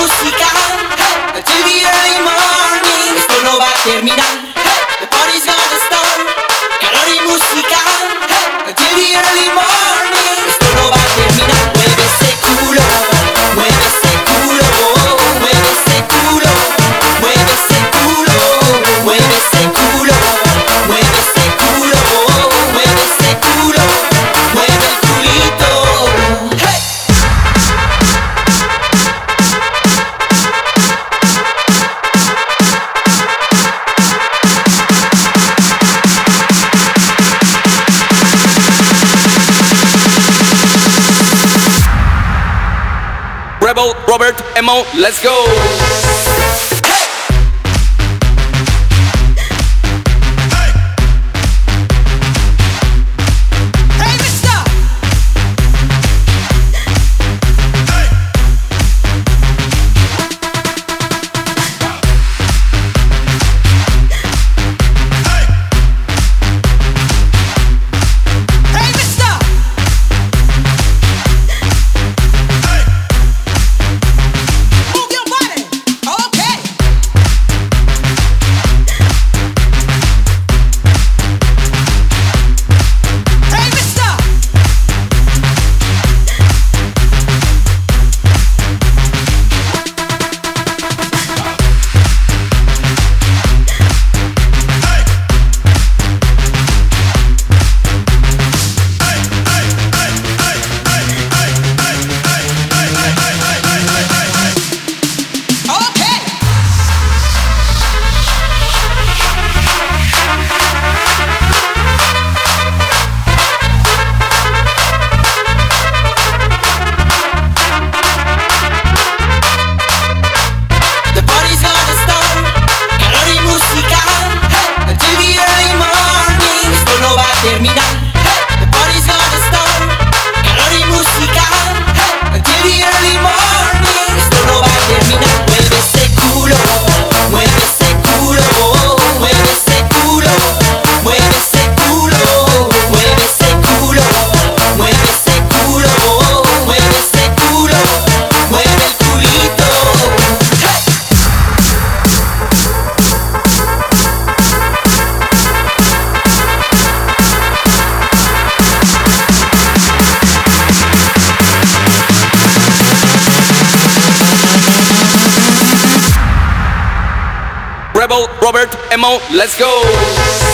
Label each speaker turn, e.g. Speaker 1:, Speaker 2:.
Speaker 1: música, until the early morning. Esto no va a terminar. The party's gonna start. Calor y música, until the early morning. Esto no va a terminar. Mueve ese culo, mueve ese culo, mueve ese culo, mueve ese culo, mueve ese culo, mueve ese culo, mueve ese culo, mueve el culito. Hey.
Speaker 2: Rebel, Robert, Emo, let's go! Rebel, Robert, Emo, let's go!